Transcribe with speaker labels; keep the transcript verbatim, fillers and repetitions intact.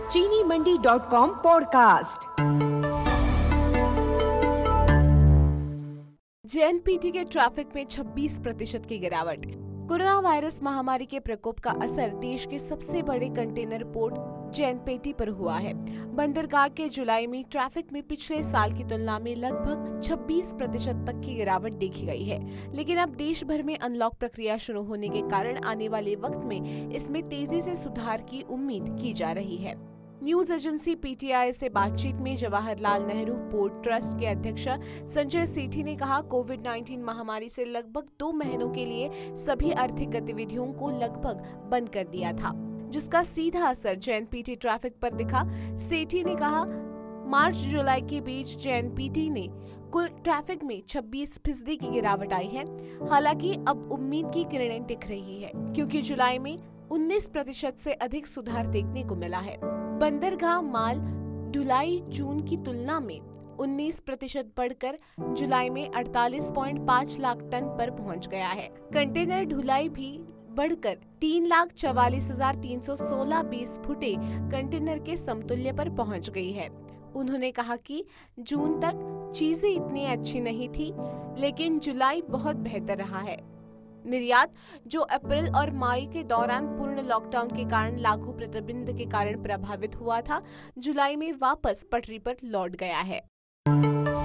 Speaker 1: चीनी Mandi dot com podcast.
Speaker 2: JNPT के traffic में छब्बीस प्रतिशत की गिरावट। कोरोना वायरस महामारी के प्रकोप का असर देश के सबसे बड़े कंटेनर पोर्ट जेएनपीटी पर हुआ है। बंदरगाह के जुलाई में ट्रैफिक में पिछले साल की तुलना में लगभग छब्बीस प्रतिशत तक की गिरावट देखी गई है, लेकिन अब देश भर में अनलॉक प्रक्रिया शुरू होने के कारण आने वाले वक्त में इसमें तेजी से सुधार की उम्मीद की जा रही है। न्यूज एजेंसी पीटीआई से बातचीत में जवाहरलाल नेहरू पोर्ट ट्रस्ट के अध्यक्ष संजय सेठी ने कहा, कोविड उन्नीस महामारी से लगभग दो महीनों के लिए सभी आर्थिक गतिविधियों को लगभग बंद कर दिया था, जिसका सीधा असर जेएनपीटी ट्रैफिक पर दिखा। सेठी ने कहा, मार्च जुलाई के बीच जेएनपीटी ने कुल ट्रैफिक में छब्बीस फीसदी की गिरावट आई है। हालांकि अब उम्मीद की किरणें दिख रही है, क्योंकि जुलाई में उन्नीस प्रतिशत से अधिक सुधार देखने को मिला है। बंदरगाह माल ढुलाई जून की तुलना में उन्नीस प्रतिशत बढ़कर जुलाई में अड़तालीस पॉइंट पाँच लाख टन पर पहुंच गया है। कंटेनर ढुलाई भी बढ़कर तीन लाख चवालीस हजार तीन सौ सोलह बीस फुटे कंटेनर के समतुल्य पर पहुंच गई है। उन्होंने कहा कि जून तक चीजें इतनी अच्छी नहीं थी, लेकिन जुलाई बहुत बेहतर रहा है। निर्यात, जो अप्रैल और मई के दौरान पूर्ण लॉकडाउन के कारण लागू प्रतिबंध के कारण प्रभावित हुआ था, जुलाई में वापस पटरी पर लौट गया है।